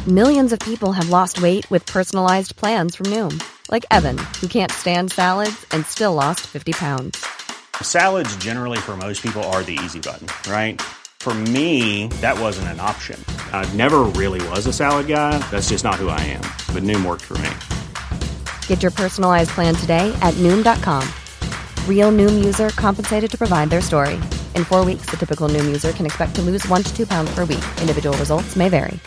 Millions of people have lost weight with personalized plans from Noom. Like Evan, who can't stand salads and still lost 50 pounds. Salads generally for most people are the easy button, right? For me, that wasn't an option. I never really was a salad guy. That's just not who I am. But Noom worked for me. Get your personalized plan today at Noom.com. Real Noom user compensated to provide their story. In 4 weeks, the typical Noom user can expect to lose 1 to 2 pounds per week. Individual results may vary.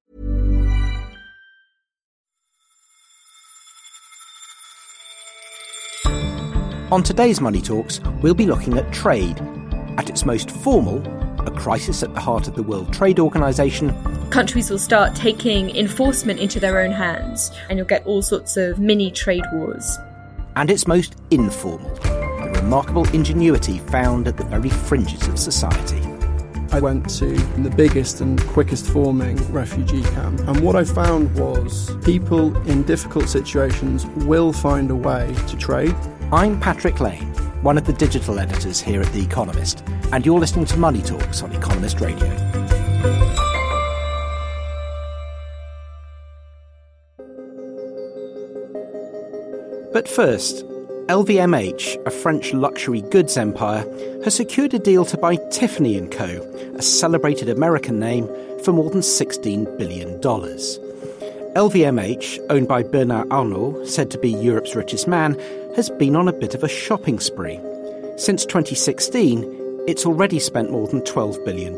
On today's Money Talks, we'll be looking at trade. At its most formal, a crisis at the heart of the World Trade Organization. Countries will start taking enforcement into their own hands, and you'll get all sorts of mini trade wars. And its most informal, the remarkable ingenuity found at the very fringes of society. I went to the biggest and quickest forming refugee camp, and what I found was people in difficult situations will find a way to trade. I'm Patrick Lane, one of the digital editors here at The Economist, and you're listening to Money Talks on Economist Radio. But first, LVMH, a French luxury goods empire, has secured a deal to buy Tiffany & Co., a celebrated American name, for more than $16 billion. LVMH, owned by Bernard Arnault, said to be Europe's richest man, has been on a bit of a shopping spree. Since 2016, it's already spent more than $12 billion.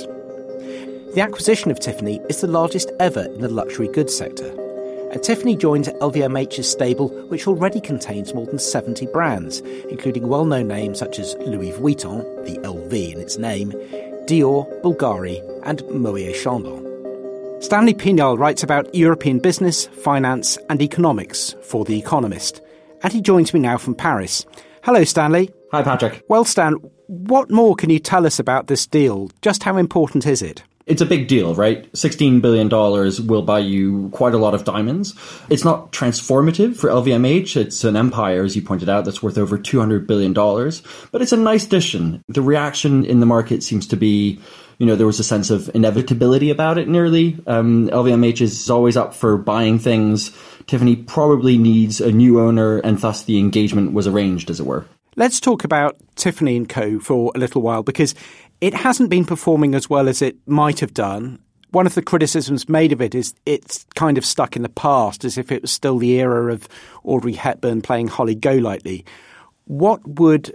The acquisition of Tiffany is the largest ever in the luxury goods sector. And Tiffany joins LVMH's stable, which already contains more than 70 brands, including well-known names such as Louis Vuitton, the LV in its name, Dior, Bulgari, and Moët Chandon. Stanley Pignol writes about European business, finance, and economics for The Economist. And he joins me now from Paris. Hello, Stanley. Hi, Patrick. Well, Stan, what more can you tell us about this deal? Just how important is it? It's a big deal, right? $16 billion will buy you quite a lot of diamonds. It's not transformative for LVMH. It's an empire, as you pointed out, that's worth over $200 billion. But it's a nice addition. The reaction in the market seems to be, there was a sense of inevitability about it nearly. LVMH is always up for buying things. Tiffany probably needs a new owner, and thus the engagement was arranged, as it were. Let's talk about Tiffany & Co. for a little while, because it hasn't been performing as well as it might have done. One of the criticisms made of it is it's kind of stuck in the past, as if it was still the era of Audrey Hepburn playing Holly Golightly. What would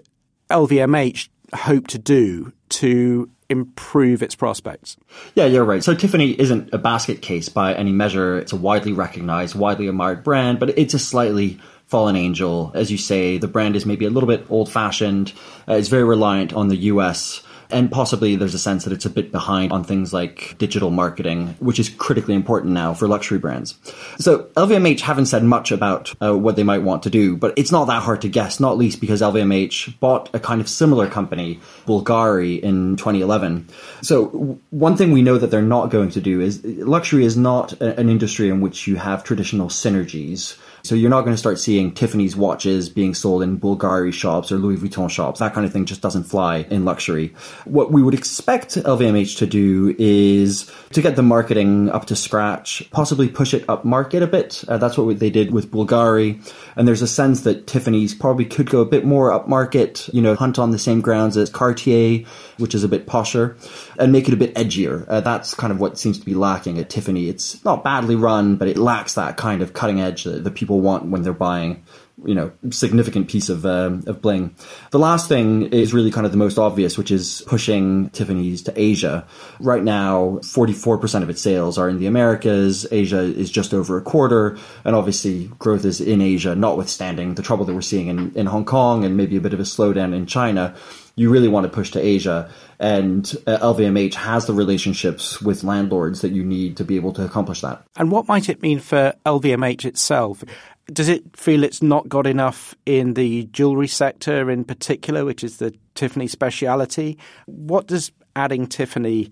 LVMH hope to do to improve its prospects? Yeah, you're right. So Tiffany isn't a basket case by any measure. It's a widely recognized, widely admired brand, but it's a slightly fallen angel. As you say, the brand is maybe a little bit old-fashioned. It's very reliant on the US. And possibly there's a sense that it's a bit behind on things like digital marketing, which is critically important now for luxury brands. So LVMH haven't said much about what they might want to do, but it's not that hard to guess, not least because LVMH bought a kind of similar company, Bulgari, in 2011. So one thing we know that they're not going to do is luxury is not an industry in which you have traditional synergies. So you're not going to start seeing Tiffany's watches being sold in Bulgari shops or Louis Vuitton shops. That kind of thing just doesn't fly in luxury. What we would expect LVMH to do is to get the marketing up to scratch, possibly push it up market a bit. That's what they did with Bulgari. And there's a sense that Tiffany's probably could go a bit more up market, hunt on the same grounds as Cartier, which is a bit posher, and make it a bit edgier. That's kind of what seems to be lacking at Tiffany. It's not badly run, but it lacks that kind of cutting edge that people want when they're buying, significant piece of bling. The last thing is really kind of the most obvious, which is pushing Tiffany's to Asia. Right now, 44% of its sales are in the Americas. Asia is just over a quarter. And obviously, growth is in Asia, notwithstanding the trouble that we're seeing in Hong Kong and maybe a bit of a slowdown in China. You really want to push to Asia. And LVMH has the relationships with landlords that you need to be able to accomplish that. And what might it mean for LVMH itself? Does it feel it's not got enough in the jewellery sector in particular, which is the Tiffany speciality? What does adding Tiffany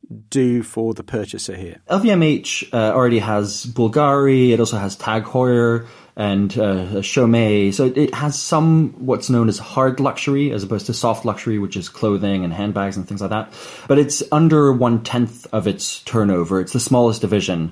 do for the purchaser here? LVMH already has Bulgari, it also has Tag Heuer and Chaumet. So it has some what's known as hard luxury as opposed to soft luxury, which is clothing and handbags and things like that. But it's under 1/10 of its turnover. It's the smallest division.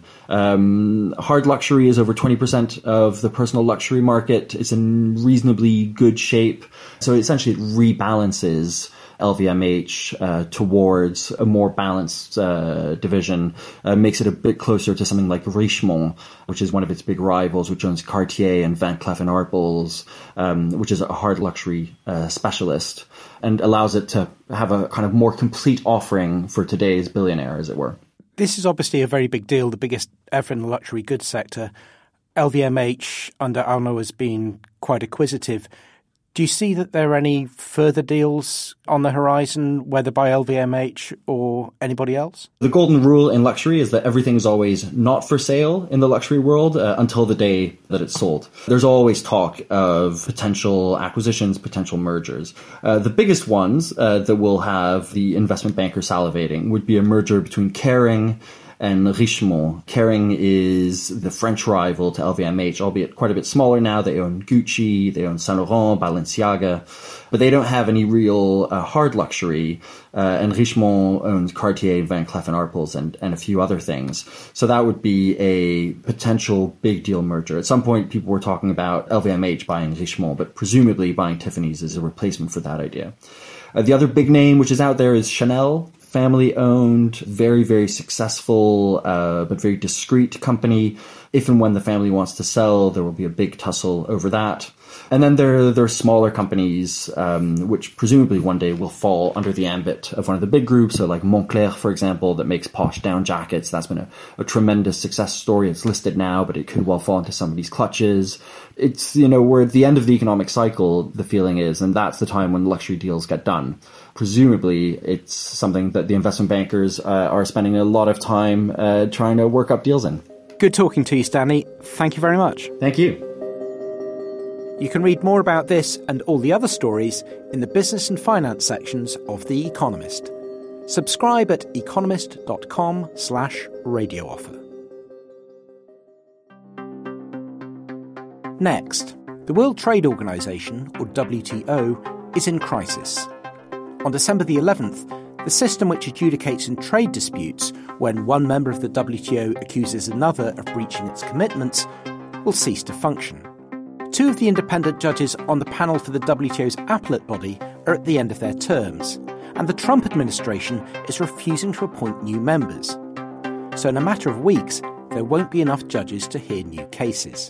Hard luxury is over 20% of the personal luxury market. It's in reasonably good shape. So essentially it rebalances LVMH towards a more balanced division, makes it a bit closer to something like Richemont, which is one of its big rivals, which owns Cartier and Van Cleef & Arpels, which is a hard luxury specialist, and allows it to have a kind of more complete offering for today's billionaire, as it were. This is obviously a very big deal, the biggest ever in the luxury goods sector. LVMH under Arnault has been quite acquisitive. Do you see that there are any further deals on the horizon, whether by LVMH or anybody else? The golden rule in luxury is that everything is always not for sale in the luxury world until the day that it's sold. There's always talk of potential acquisitions, potential mergers. The biggest ones that will have the investment banker salivating would be a merger between Kering and Richemont. Kering is the French rival to LVMH, albeit quite a bit smaller now. They own Gucci, they own Saint Laurent, Balenciaga, but they don't have any real hard luxury. And Richemont owns Cartier, Van Cleef & Arpels, and a few other things. So that would be a potential big deal merger. At some point, people were talking about LVMH buying Richemont, but presumably buying Tiffany's is a replacement for that idea. The other big name which is out there is Chanel. Family-owned, very, very successful, but very discreet company. If and when the family wants to sell, there will be a big tussle over that. And then there are smaller companies, which presumably one day will fall under the ambit of one of the big groups. So like Moncler, for example, that makes posh down jackets. That's been a tremendous success story. It's listed now, but it could well fall into somebody's clutches. It's, we're at the end of the economic cycle, the feeling is, and that's the time when luxury deals get done. Presumably, it's something that the investment bankers are spending a lot of time trying to work up deals in. Good talking to you, Stanley. Thank you very much. Thank you. You can read more about this and all the other stories in the business and finance sections of The Economist. Subscribe at economist.com/radio offer. Next, the World Trade Organization, or WTO, is in crisis. On December the 11th, the system which adjudicates in trade disputes when one member of the WTO accuses another of breaching its commitments will cease to function. Two of the independent judges on the panel for the WTO's appellate body are at the end of their terms, and the Trump administration is refusing to appoint new members. So in a matter of weeks, there won't be enough judges to hear new cases.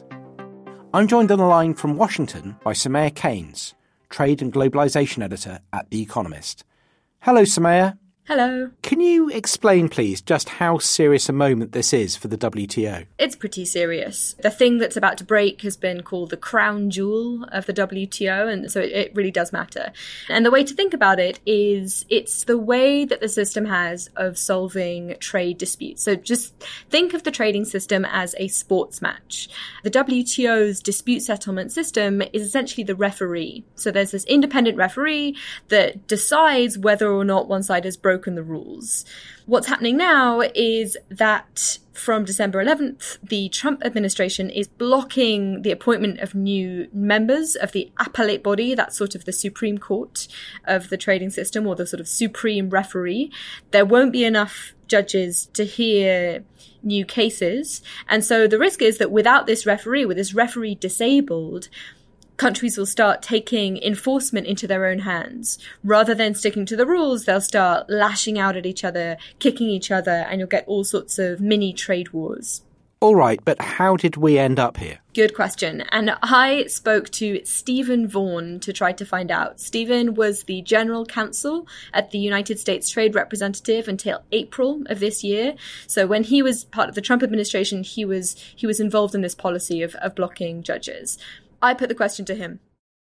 I'm joined on the line from Washington by Soumaya Keynes, Trade and Globalization Editor at The Economist. Hello, Soumaya. Hello. Can you explain, please, just how serious a moment this is for the WTO? It's pretty serious. The thing that's about to break has been called the crown jewel of the WTO, and so it really does matter. And the way to think about it is it's the way that the system has of solving trade disputes. So just think of the trading system as a sports match. The WTO's dispute settlement system is essentially the referee. So there's this independent referee that decides whether or not one side has broken the rules. What's happening now is that from December 11th, the Trump administration is blocking the appointment of new members of the appellate body, that's sort of the Supreme Court of the trading system, or the sort of supreme referee. There won't be enough judges to hear new cases. And so the risk is that without this referee, with this referee disabled, countries will start taking enforcement into their own hands. Rather than sticking to the rules, they'll start lashing out at each other, kicking each other, and you'll get all sorts of mini trade wars. All right, but how did we end up here? Good question. And I spoke to Stephen Vaughan to try to find out. Stephen was the general counsel at the United States Trade Representative until April of this year. So when he was part of the Trump administration, he was involved in this policy of blocking judges. I put the question to him.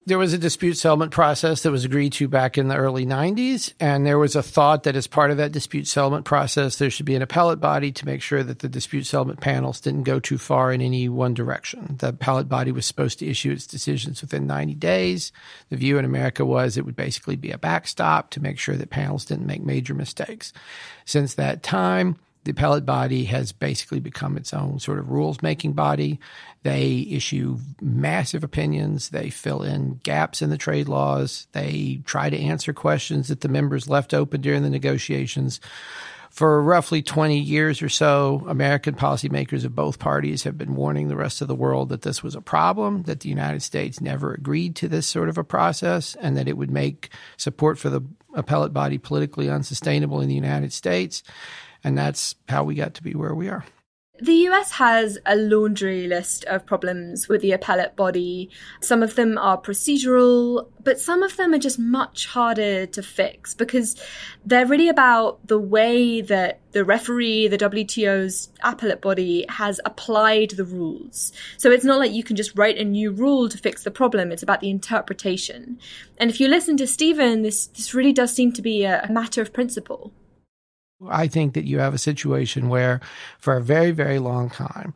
There was a dispute settlement process that was agreed to back in the early 90s, and there was a thought that as part of that dispute settlement process, there should be an appellate body to make sure that the dispute settlement panels didn't go too far in any one direction. The appellate body was supposed to issue its decisions within 90 days. The view in America was it would basically be a backstop to make sure that panels didn't make major mistakes. Since that time, the appellate body has basically become its own sort of rules-making body. They issue massive opinions. They fill in gaps in the trade laws. They try to answer questions that the members left open during the negotiations. For roughly 20 years or so, American policymakers of both parties have been warning the rest of the world that this was a problem, that the United States never agreed to this sort of a process, and that it would make support for the appellate body politically unsustainable in the United States. And that's how we got to be where we are. The US has a laundry list of problems with the appellate body. Some of them are procedural, but some of them are just much harder to fix because they're really about the way that the referee, the WTO's appellate body, has applied the rules. So it's not like you can just write a new rule to fix the problem. It's about the interpretation. And if you listen to Stephen, this really does seem to be a matter of principle. I think that you have a situation where, for a very, very long time,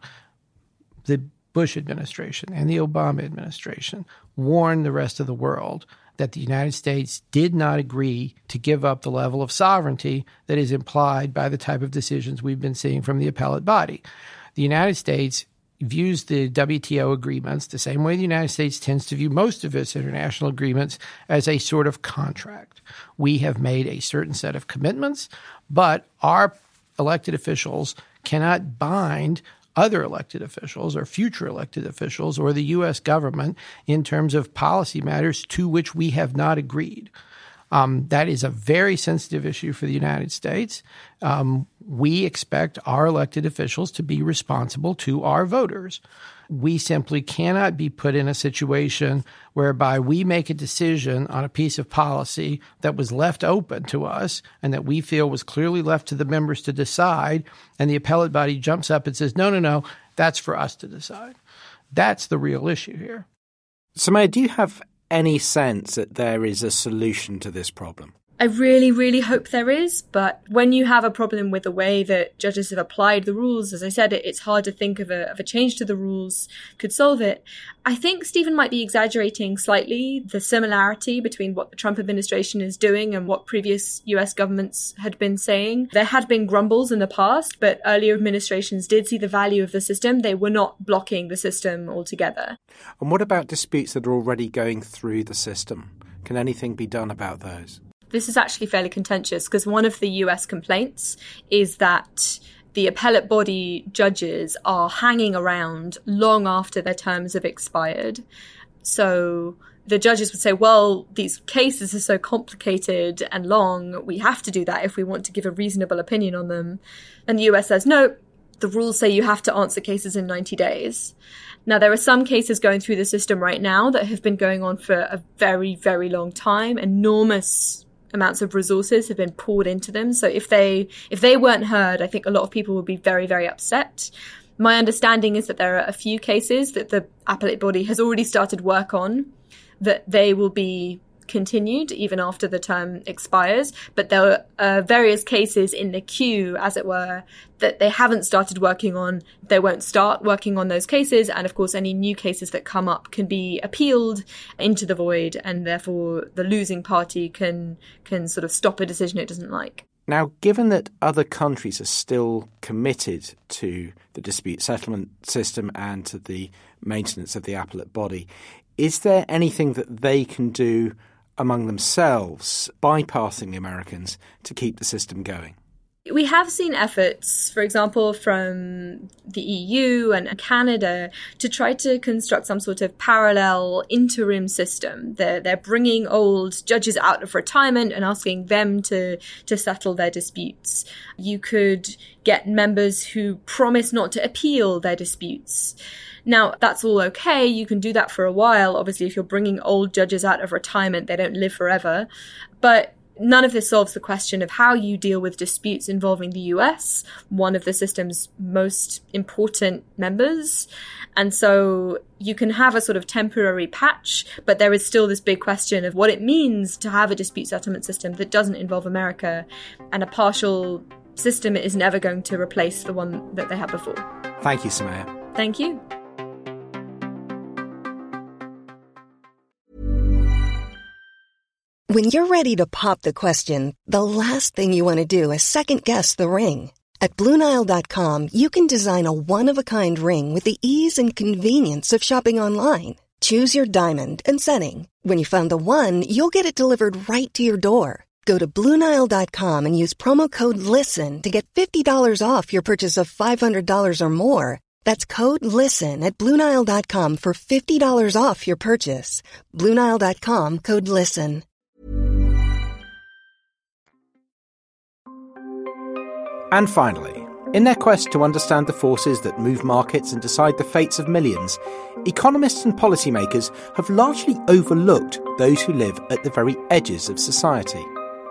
the Bush administration and the Obama administration warned the rest of the world that the United States did not agree to give up the level of sovereignty that is implied by the type of decisions we've been seeing from the appellate body. The United States views the WTO agreements the same way the United States tends to view most of its international agreements, as a sort of contract. We have made a certain set of commitments, but our elected officials cannot bind other elected officials or future elected officials or the U.S. government in terms of policy matters to which we have not agreed. That is a very sensitive issue for the United States. We expect our elected officials to be responsible to our voters. We simply cannot be put in a situation whereby we make a decision on a piece of policy that was left open to us and that we feel was clearly left to the members to decide, and the appellate body jumps up and says, no, that's for us to decide. That's the real issue here. Samaya, do you have any sense that there is a solution to this problem? I really, really hope there is, but when you have a problem with the way that judges have applied the rules, as I said, it's hard to think of a change to the rules could solve it. I think Stephen might be exaggerating slightly the similarity between what the Trump administration is doing and what previous US governments had been saying. There had been grumbles in the past, but earlier administrations did see the value of the system. They were not blocking the system altogether. And what about disputes that are already going through the system? Can anything be done about those? This is actually fairly contentious because one of the US complaints is that the appellate body judges are hanging around long after their terms have expired. So the judges would say, well, these cases are so complicated and long, we have to do that if we want to give a reasonable opinion on them. And the US says, no, the rules say you have to answer cases in 90 days. Now, there are some cases going through the system right now that have been going on for a very, very long time. Enormous amounts of resources have been poured into them. So if they weren't heard, I think a lot of people would be very, very upset. My understanding is that there are a few cases that the appellate body has already started work on, that they will be continued even after the term expires. But there are various cases in the queue, as it were, that they haven't started working on. They won't start working on those cases. And of course, any new cases that come up can be appealed into the void. And therefore, the losing party can sort of stop a decision it doesn't like. Now, given that other countries are still committed to the dispute settlement system and to the maintenance of the appellate body, is there anything that they can do among themselves, bypassing the Americans, to keep the system going? We have seen efforts, for example, from the EU and Canada to try to construct some sort of parallel interim system. They're bringing old judges out of retirement and asking them to settle their disputes. You could get members who promise not to appeal their disputes. Now, that's all okay. You can do that for a while. Obviously, if you're bringing old judges out of retirement, they don't live forever. But none of this solves the question of how you deal with disputes involving the US, one of the system's most important members. And so you can have a sort of temporary patch, but there is still this big question of what it means to have a dispute settlement system that doesn't involve America, and a partial system is never going to replace the one that they had before. Thank you, Soumaya. Thank you. When you're ready to pop the question, the last thing you want to do is second-guess the ring. At BlueNile.com, you can design a one-of-a-kind ring with the ease and convenience of shopping online. Choose your diamond and setting. When you find the one, you'll get it delivered right to your door. Go to BlueNile.com and use promo code LISTEN to get $50 off your purchase of $500 or more. That's code LISTEN at BlueNile.com for $50 off your purchase. BlueNile.com, code LISTEN. And finally, in their quest to understand the forces that move markets and decide the fates of millions, economists and policymakers have largely overlooked those who live at the very edges of society.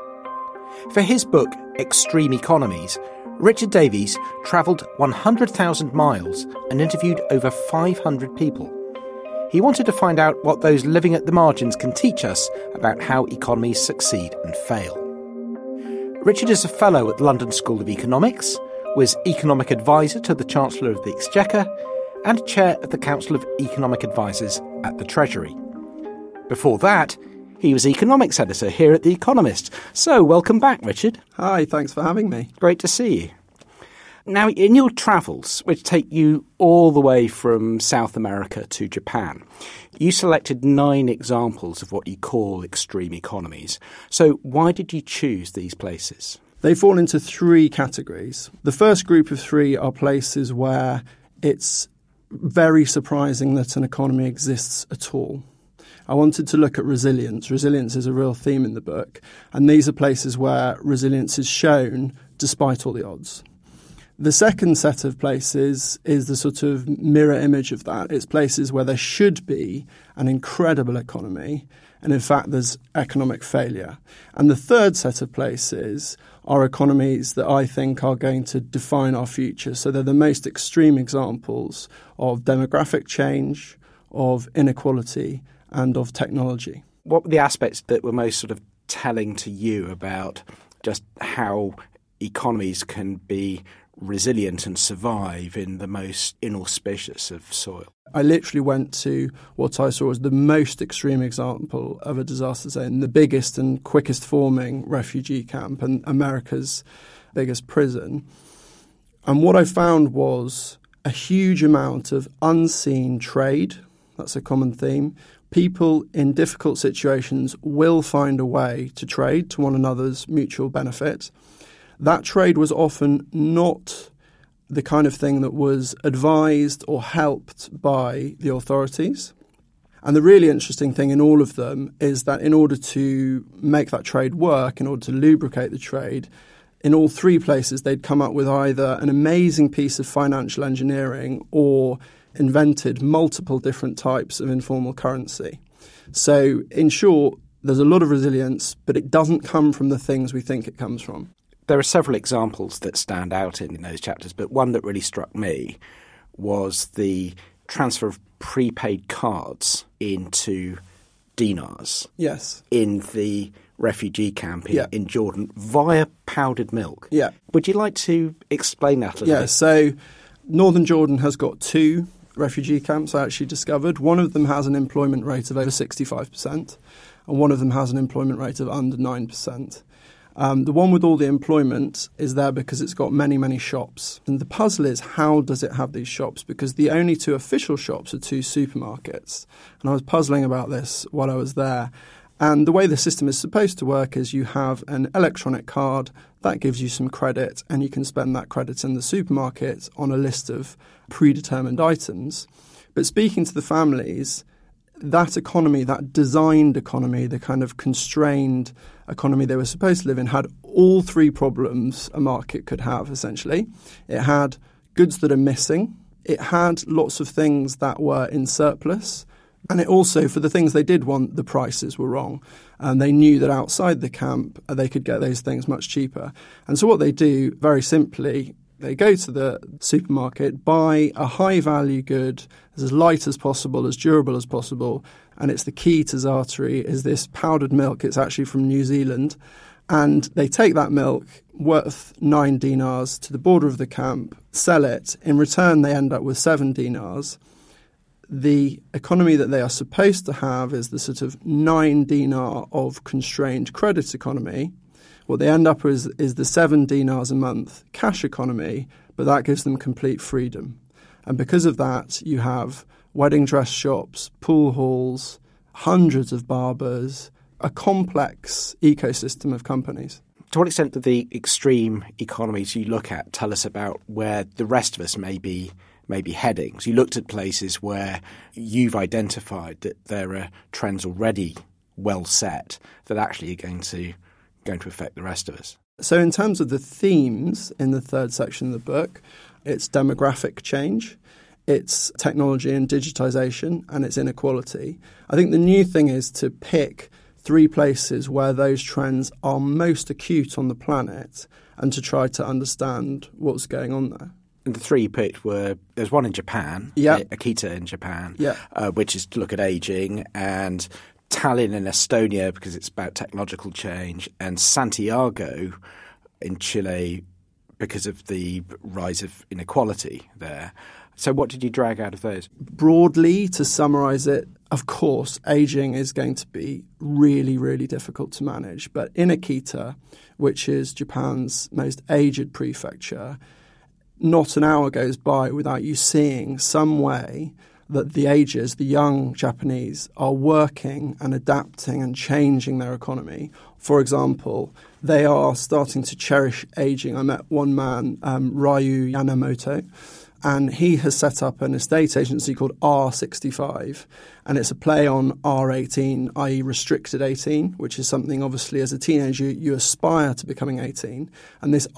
For his book, Extreme Economies, Richard Davies travelled 100,000 miles and interviewed over 500 people. He wanted to find out what those living at the margins can teach us about how economies succeed and fail. Richard is a fellow at the London School of Economics, was economic advisor to the Chancellor of the Exchequer, and chair of the Council of Economic Advisers at the Treasury. Before that, he was economics editor here at The Economist. So, welcome back, Richard. Hi, thanks for having me. Great to see you. Now, in your travels, which take you all the way from South America to Japan, you selected 9 examples of what you call extreme economies. So why did you choose these places? They fall into 3 categories. The first group of 3 are places where it's very surprising that an economy exists at all. I wanted to look at resilience. Resilience is a real theme in the book. And these are places where resilience is shown despite all the odds. The second set of places is the sort of mirror image of that. It's places where there should be an incredible economy, and in fact there's economic failure. And the third set of places are economies that I think are going to define our future. So they're the most extreme examples of demographic change, of inequality, and of technology. What were the aspects that were most sort of telling to you about just how economies can be resilient and survive in the most inauspicious of soil? I literally went to what I saw as the most extreme example of a disaster zone, the biggest and quickest forming refugee camp and America's biggest prison. And what I found was a huge amount of unseen trade. That's a common theme. People in difficult situations will find a way to trade to one another's mutual benefit. That trade was often not the kind of thing that was advised or helped by the authorities. And the really interesting thing in all of them is that in order to make that trade work, in order to lubricate the trade, in all 3 places they'd come up with either an amazing piece of financial engineering or invented multiple different types of informal currency. So in short, there's a lot of resilience, but it doesn't come from the things we think it comes from. There are several examples that stand out in those chapters, but one that really struck me was the transfer of prepaid cards into dinars. Yes. In the refugee camp in Jordan via powdered milk. Yeah. Would you like to explain that a little bit? Yeah, so northern Jordan has got 2 refugee camps I actually discovered. One of them has an employment rate of over 65%, and one of them has an employment rate of under 9%. The one with all the employment is there because it's got many, many shops. And the puzzle is, how does it have these shops? Because the only 2 official shops are 2 supermarkets. And I was puzzling about this while I was there. And the way the system is supposed to work is you have an electronic card that gives you some credit, and you can spend that credit in the supermarket on a list of predetermined items. But speaking to the families, that economy, that designed economy, the kind of constrained economy they were supposed to live in, had all 3 problems a market could have, essentially. It had goods that are missing. It had lots of things that were in surplus, And it also, for the things they did want, the prices were wrong. And they knew that outside the camp, they could get those things much cheaper. And so what they do, very simply, they go to the supermarket, buy a high-value good, as light as possible, as durable as possible. And it's the key to Zaatari, is this powdered milk. It's actually from New Zealand. And they take that milk, worth 9 dinars, to the border of the camp, sell it. In return, they end up with 7 dinars. The economy that they are supposed to have is the sort of 9 dinar of constrained credit economy. What they end up with is the 7 dinars a month cash economy, but that gives them complete freedom. And because of that, you have wedding dress shops, pool halls, hundreds of barbers, a complex ecosystem of companies. To what extent do the extreme economies you look at tell us about where the rest of us may be heading? So you looked at places where you've identified that there are trends already well set that actually are going to affect the rest of us. So in terms of the themes in the third section of the book, it's demographic change, it's technology and digitization, and it's inequality. I think the new thing is to pick 3 places where those trends are most acute on the planet and to try to understand what's going on there. And the 3 you picked were, there's one in Japan, Akita in Japan, which is to look at aging, and Tallinn in Estonia because it's about technological change, and Santiago in Chile because of the rise of inequality there. So what did you drag out of those? Broadly, to summarize it, of course, aging is going to be really, really difficult to manage. But in Akita, which is Japan's most aged prefecture, not an hour goes by without you seeing some way that the ages, the young Japanese, are working and adapting and changing their economy. For example, they are starting to cherish aging. I met one man, Ryu Yamamoto, and he has set up an estate agency called R65, and it's a play on R18, i.e. restricted 18, which is something obviously as a teenager you aspire to becoming 18. And this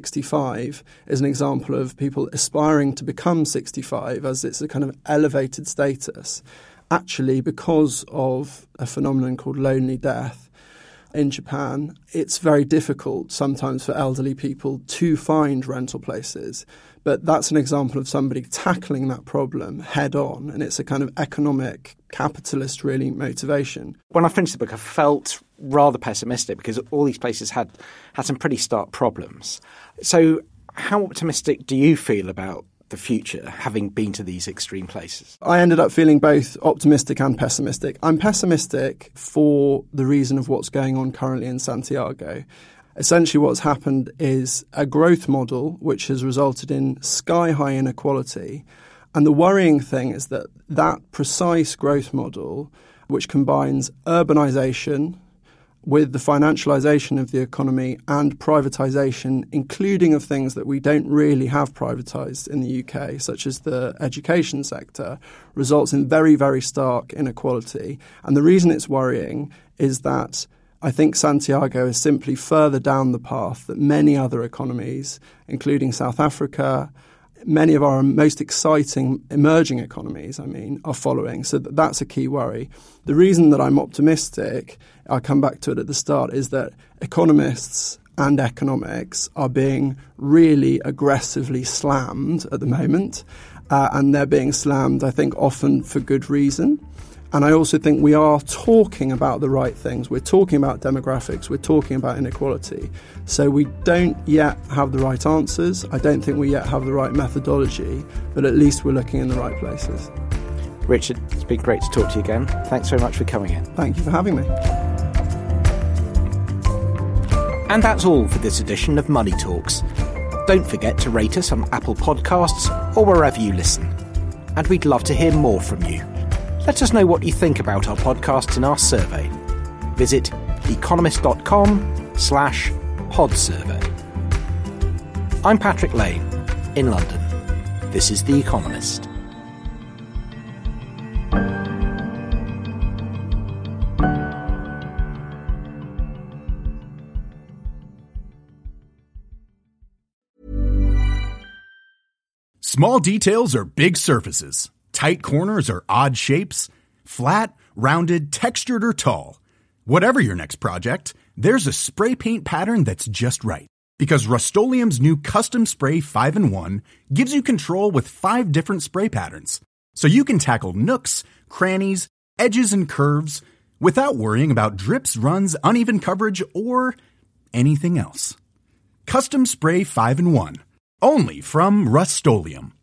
R65 is an example of people aspiring to become 65 as it's a kind of elevated status, actually because of a phenomenon called lonely death. In Japan, it's very difficult sometimes for elderly people to find rental places. But that's an example of somebody tackling that problem head on, and it's a kind of economic, capitalist, really, motivation. When I finished the book, I felt rather pessimistic because all these places had some pretty stark problems. So how optimistic do you feel about the future, having been to these extreme places? I ended up feeling both optimistic and pessimistic. I'm pessimistic for the reason of what's going on currently in Santiago. Essentially what's happened is a growth model which has resulted in sky-high inequality. And the worrying thing is that that precise growth model, which combines urbanization with the financialization of the economy and privatization, including of things that we don't really have privatized in the UK, such as the education sector, results in very, very stark inequality. And the reason it's worrying is that I think Santiago is simply further down the path that many other economies, including South Africa, many of our most exciting emerging economies, are following. So that's a key worry. The reason that I'm optimistic, I'll come back to it at the start, is that economists and economics are being really aggressively slammed at the moment. And they're being slammed, I think, often for good reason. And I also think we are talking about the right things. We're talking about demographics. We're talking about inequality. So we don't yet have the right answers. I don't think we yet have the right methodology, but at least we're looking in the right places. Richard, it's been great to talk to you again. Thanks very much for coming in. Thank you for having me. And that's all for this edition of Money Talks. Don't forget to rate us on Apple Podcasts or wherever you listen. And we'd love to hear more from you. Let us know what you think about our podcasts in our survey. Visit economist.com/podsurvey. I'm Patrick Lane, in London. This is The Economist. Small details are big surfaces. Tight corners are odd shapes. Flat, rounded, textured, or tall. Whatever your next project, there's a spray paint pattern that's just right. Because Rust-Oleum's new Custom Spray 5-in-1 gives you control with 5 different spray patterns. So you can tackle nooks, crannies, edges, and curves without worrying about drips, runs, uneven coverage, or anything else. Custom Spray 5-in-1. Only from Rust-Oleum.